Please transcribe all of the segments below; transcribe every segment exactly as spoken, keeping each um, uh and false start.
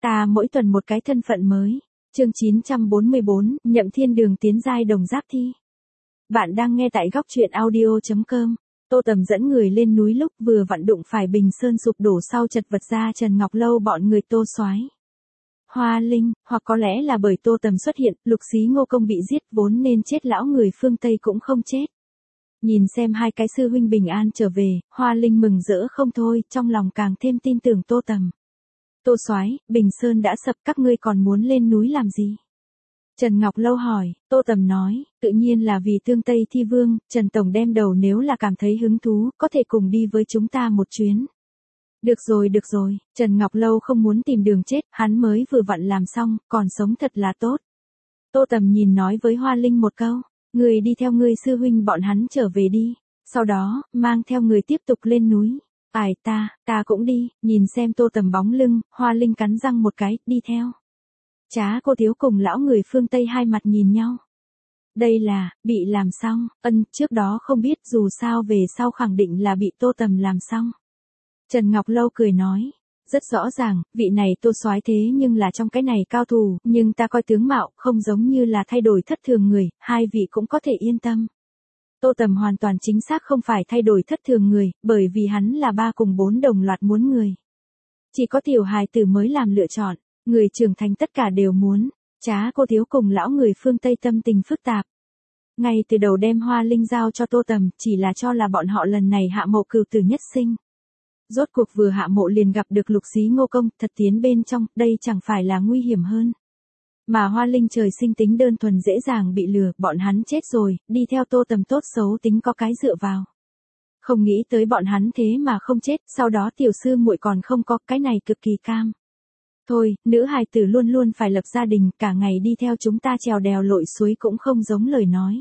Ta mỗi tuần một cái thân phận mới. Chương chín trăm bốn mươi bốn, Nhậm Thiên Đường tiến giai đồng giáp thi. Bạn đang nghe tại góc truyện audio chấm com. Tô Tầm dẫn người lên núi lúc vừa vặn đụng phải Bình Sơn sụp đổ sau chật vật ra Trần Ngọc Lâu bọn người Tô Soái, Hoa Linh, hoặc có lẽ là bởi Tô Tầm xuất hiện, Lục Xí Ngô Công bị giết vốn nên chết lão người phương Tây cũng không chết. Nhìn xem hai cái sư huynh bình an trở về, Hoa Linh mừng rỡ không thôi, trong lòng càng thêm tin tưởng Tô Tầm. Tô Soái, Bình Sơn đã sập, các ngươi còn muốn lên núi làm gì? Trần Ngọc Lâu hỏi. Tô Tầm nói, tự nhiên là vì Tương Tây Thi Vương. Trần Tổng đem đầu, nếu là cảm thấy hứng thú, có thể cùng đi với chúng ta một chuyến. Được rồi được rồi, Trần Ngọc Lâu không muốn tìm đường chết, hắn mới vừa vặn làm xong, còn sống thật là tốt. Tô Tầm nhìn nói với Hoa Linh một câu, người đi theo người sư huynh bọn hắn trở về đi, sau đó, mang theo người tiếp tục lên núi. Ải ta, ta cũng đi, nhìn xem Tô Tầm bóng lưng, Hoa Linh cắn răng một cái, đi theo. Chá cô thiếu cùng lão người phương Tây hai mặt nhìn nhau. Đây là, bị làm xong, ân, trước đó không biết, dù sao về sau khẳng định là bị Tô Tầm làm xong. Trần Ngọc Lâu cười nói, rất rõ ràng, vị này Tô Soái thế nhưng là trong cái này cao thủ, nhưng ta coi tướng mạo, không giống như là thay đổi thất thường người, hai vị cũng có thể yên tâm. Tô Tầm hoàn toàn chính xác không phải thay đổi thất thường người, bởi vì hắn là ba cùng bốn đồng loạt muốn người. Chỉ có tiểu hài tử mới làm lựa chọn, người trưởng thành tất cả đều muốn. Chá cô thiếu cùng lão người phương Tây tâm tình phức tạp. Ngay từ đầu đem Hoa Linh giao cho Tô Tầm, chỉ là cho là bọn họ lần này hạ mộ cửu tử nhất sinh. Rốt cuộc vừa hạ mộ liền gặp được Lục Xí Ngô Công, thật tiến bên trong, đây chẳng phải là nguy hiểm hơn. Mà Hoa Linh trời sinh tính đơn thuần dễ dàng bị lừa, bọn hắn chết rồi, đi theo Tô Tầm tốt xấu tính có cái dựa vào. Không nghĩ tới bọn hắn thế mà không chết, sau đó tiểu sư muội còn không có, cái này cực kỳ cam. Thôi, nữ hài tử luôn luôn phải lập gia đình, cả ngày đi theo chúng ta trèo đèo lội suối cũng không giống lời nói.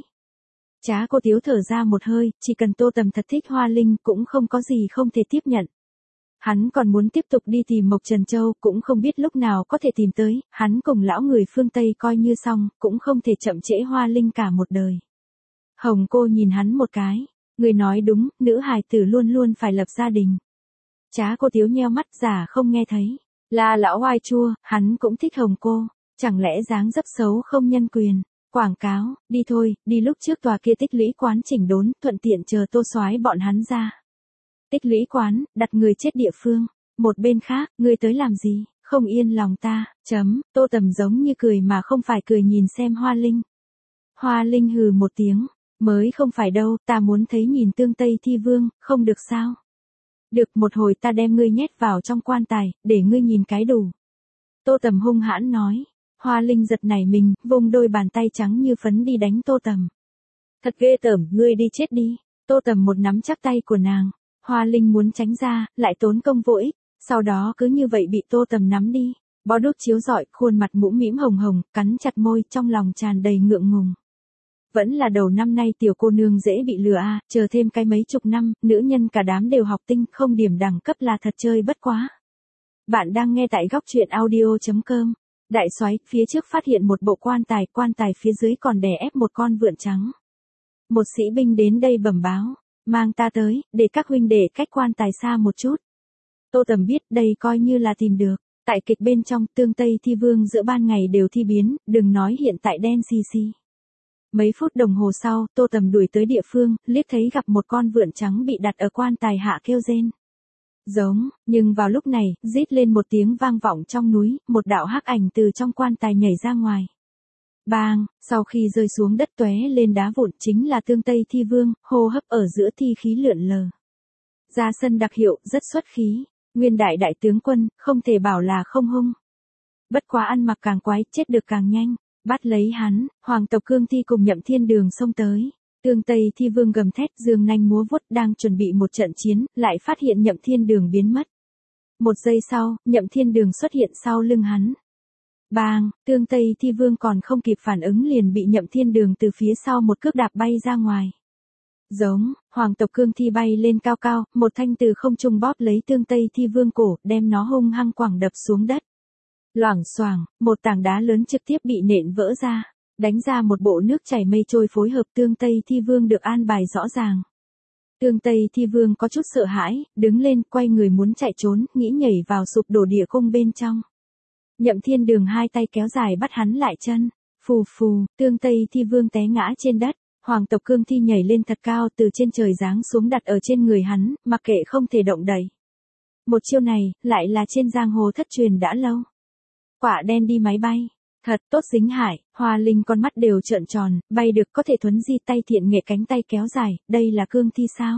Chá cô thiếu thở ra một hơi, chỉ cần Tô Tầm thật thích Hoa Linh cũng không có gì không thể tiếp nhận. Hắn còn muốn tiếp tục đi tìm Mộc Trần Châu, cũng không biết lúc nào có thể tìm tới, hắn cùng lão người phương Tây coi như xong, cũng không thể chậm trễ Hoa Linh cả một đời. Hồng cô nhìn hắn một cái, người nói đúng, nữ hài tử luôn luôn phải lập gia đình. Chá cô thiếu nheo mắt giả không nghe thấy, là lão oai chua, hắn cũng thích Hồng cô, chẳng lẽ dáng dấp xấu không nhân quyền. Quảng cáo, đi thôi, đi lúc trước tòa kia Tích Lũy quán chỉnh đốn, thuận tiện chờ Tô Soái bọn hắn ra. Tích Lũy quán, đặt người chết địa phương. Một bên khác, ngươi tới làm gì, không yên lòng ta, chấm, Tô Tầm giống như cười mà không phải cười nhìn xem Hoa Linh. Hoa Linh hừ một tiếng, mới không phải đâu, ta muốn thấy nhìn Tương Tây Thi Vương, không được sao. Được, một hồi ta đem ngươi nhét vào trong quan tài, để ngươi nhìn cái đủ. Tô Tầm hung hãn nói. Hoa Linh giật nảy mình, vung đôi bàn tay trắng như phấn đi đánh Tô Tầm. Thật ghê tởm, ngươi đi chết đi. Tô Tầm một nắm chắc tay của nàng. Hoa Linh muốn tránh ra, lại tốn công vô ích, sau đó cứ như vậy bị Tô Tầm nắm đi. Bó đuốc chiếu rọi, khuôn mặt mũm mĩm hồng hồng, cắn chặt môi, trong lòng tràn đầy ngượng ngùng. Vẫn là đầu năm nay tiểu cô nương dễ bị lừa a, à, chờ thêm cái mấy chục năm, nữ nhân cả đám đều học tinh, không điểm đẳng cấp là thật chơi bất quá. Bạn đang nghe tại góc truyện audio chấm com. Đại soái, phía trước phát hiện một bộ quan tài, quan tài phía dưới còn đè ép một con vượn trắng. Một sĩ binh đến đây bẩm báo, mang ta tới, để các huynh đệ cách quan tài xa một chút. Tô Tầm biết đây coi như là tìm được, tại kịch bên trong Tương Tây Thi Vương giữa ban ngày đều thi biến, đừng nói hiện tại đen xì xì. Mấy phút đồng hồ sau, Tô Tầm đuổi tới địa phương, liếc thấy gặp một con vượn trắng bị đặt ở quan tài hạ kêu rên. Giống, nhưng vào lúc này, rít lên một tiếng vang vọng trong núi, một đạo hắc ảnh từ trong quan tài nhảy ra ngoài. Bang, sau khi rơi xuống đất tóe lên đá vụn chính là Tương Tây Thi Vương, hô hấp ở giữa thi khí lượn lờ. Ra sân đặc hiệu, rất xuất khí, nguyên đại đại tướng quân, không thể bảo là không hung. Bất quá ăn mặc càng quái, chết được càng nhanh, bắt lấy hắn, hoàng tộc Cương Thi cùng Nhậm Thiên Đường xông tới. Tương Tây Thi Vương gầm thét, giương nanh múa vuốt, đang chuẩn bị một trận chiến, lại phát hiện Nhậm Thiên Đường biến mất. Một giây sau, Nhậm Thiên Đường xuất hiện sau lưng hắn. Bang, Tương Tây Thi Vương còn không kịp phản ứng liền bị Nhậm Thiên Đường từ phía sau một cước đạp bay ra ngoài. Giống, hoàng tộc Cương Thi bay lên cao cao, một thanh từ không trung bóp lấy Tương Tây Thi Vương cổ, đem nó hung hăng quẳng đập xuống đất. Loảng xoảng, một tảng đá lớn trực tiếp bị nện vỡ ra. Đánh ra một bộ nước chảy mây trôi phối hợp Tương Tây Thi Vương được an bài rõ ràng. Tương Tây Thi Vương có chút sợ hãi, đứng lên quay người muốn chạy trốn, nghĩ nhảy vào sụp đổ địa cung bên trong. Nhậm Thiên Đường hai tay kéo dài bắt hắn lại chân. Phù phù, Tương Tây Thi Vương té ngã trên đất. Hoàng tộc cương thi nhảy lên thật cao từ trên trời giáng xuống đặt ở trên người hắn, mặc kệ không thể động đậy. Một chiêu này, lại là trên giang hồ thất truyền đã lâu. Quả đen đi máy bay. Thật tốt dính hải, Hoa Linh con mắt đều trợn tròn, bay được có thể thuấn di tay thiện nghệ cánh tay kéo dài, đây là cương thi sao?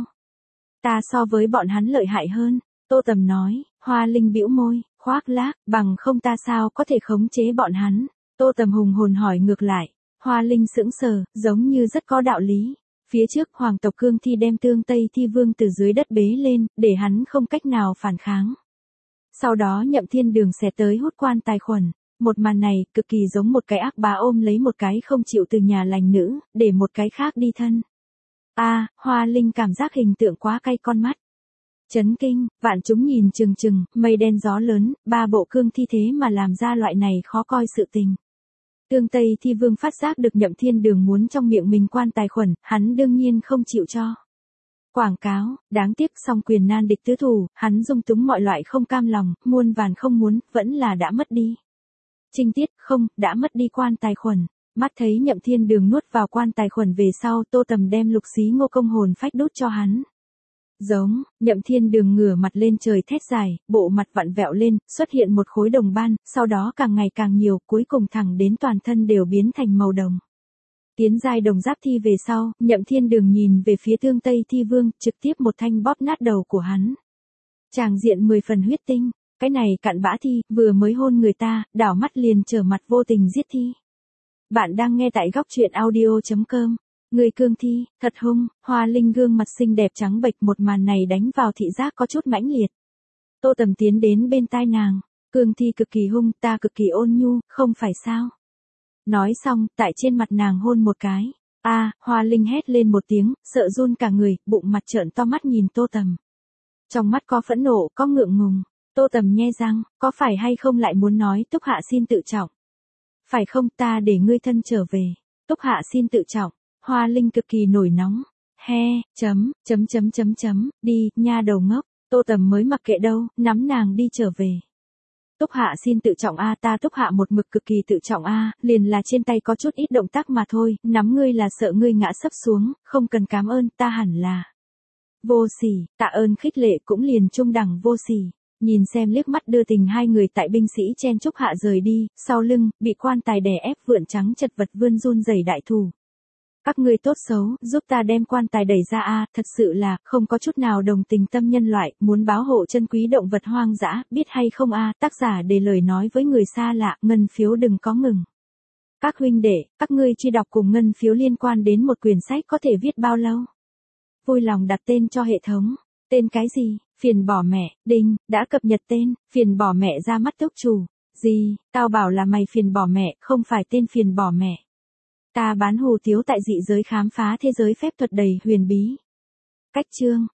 Ta so với bọn hắn lợi hại hơn, Tô Tầm nói, Hoa Linh bĩu môi, khoác lác, bằng không ta sao có thể khống chế bọn hắn? Tô Tầm hùng hồn hỏi ngược lại, Hoa Linh sững sờ, giống như rất có đạo lý. Phía trước hoàng tộc cương thi đem Tương Tây Thi Vương từ dưới đất bế lên, để hắn không cách nào phản kháng. Sau đó Nhậm Thiên Đường xẻ tới hút quan tài khuẩn. Một màn này, cực kỳ giống một cái ác bá ôm lấy một cái không chịu từ nhà lành nữ, để một cái khác đi thân. A, à, Hoa Linh cảm giác hình tượng quá cay con mắt. Chấn kinh, vạn chúng nhìn chừng chừng, mây đen gió lớn, ba bộ cương thi thế mà làm ra loại này khó coi sự tình. Tương Tây Thi Vương phát giác được Nhậm Thiên Đường muốn trong miệng mình quan tài khuẩn, hắn đương nhiên không chịu cho. Quảng cáo, đáng tiếc song quyền nan địch tứ thủ, hắn dung túng mọi loại không cam lòng, muôn vàn không muốn, vẫn là đã mất đi. Trinh tiết, không, đã mất đi quan tài khuẩn. Mắt thấy Nhậm Thiên Đường nuốt vào quan tài khuẩn về sau, Tô Tầm đem lục xí ngô công hồn phách đút cho hắn. Giống, Nhậm Thiên Đường ngửa mặt lên trời thét dài, bộ mặt vặn vẹo lên, xuất hiện một khối đồng ban, sau đó càng ngày càng nhiều, cuối cùng thẳng đến toàn thân đều biến thành màu đồng. Tiến giai đồng giáp thi về sau, Nhậm Thiên Đường nhìn về phía Tương Tây Thi Vương, trực tiếp một thanh bóp nát đầu của hắn. Tràng diện mười phần huyết tinh. Cái này cặn bã thi, vừa mới hôn người ta, đảo mắt liền trở mặt vô tình giết thi. Bạn đang nghe tại góc truyện audio chấm com. Người cương thi, thật hung, Hoa Linh gương mặt xinh đẹp trắng bệch, một màn này đánh vào thị giác có chút mãnh liệt. Tô Tầm tiến đến bên tai nàng, cương thi cực kỳ hung, ta cực kỳ ôn nhu, không phải sao? Nói xong, tại trên mặt nàng hôn một cái. A, à, Hoa Linh hét lên một tiếng, sợ run cả người, bụng mặt trợn to mắt nhìn Tô Tầm. Trong mắt có phẫn nộ, có ngượng ngùng. Tô Tầm nhe răng, có phải hay không lại muốn nói Túc Hạ xin tự trọng? Phải không, ta để ngươi thân trở về. Túc Hạ xin tự trọng. Hoa Linh cực kỳ nổi nóng. He, chấm, chấm chấm chấm chấm, đi, nha đầu ngốc. Tô Tầm mới mặc kệ đâu, nắm nàng đi trở về. Túc Hạ xin tự trọng a, ta Túc Hạ một mực cực kỳ tự trọng a, liền là trên tay có chút ít động tác mà thôi, nắm ngươi là sợ ngươi ngã sấp xuống, không cần cảm ơn, ta hẳn là vô sỉ, tạ ơn khích lệ cũng liền trung đẳng vô sỉ. Nhìn xem liếc mắt đưa tình hai người tại binh sĩ chen chúc hạ rời đi, sau lưng, bị quan tài đè ép vượn trắng chật vật vươn run rẩy đại thủ. Các ngươi tốt xấu, giúp ta đem quan tài đẩy ra a, thật sự là, không có chút nào đồng tình tâm nhân loại, muốn báo hộ chân quý động vật hoang dã, biết hay không a, tác giả để lời nói với người xa lạ, ngân phiếu đừng có ngừng. Các huynh đệ, các ngươi truy đọc cùng ngân phiếu liên quan đến một quyển sách có thể viết bao lâu? Vui lòng đặt tên cho hệ thống. Tên cái gì? Phiền bỏ mẹ, đinh, đã cập nhật tên, phiền bỏ mẹ ra mắt túc chủ. Gì, tao bảo là mày phiền bỏ mẹ, không phải tên phiền bỏ mẹ. Ta bán hủ tiếu tại dị giới khám phá thế giới phép thuật đầy huyền bí. Cách chương.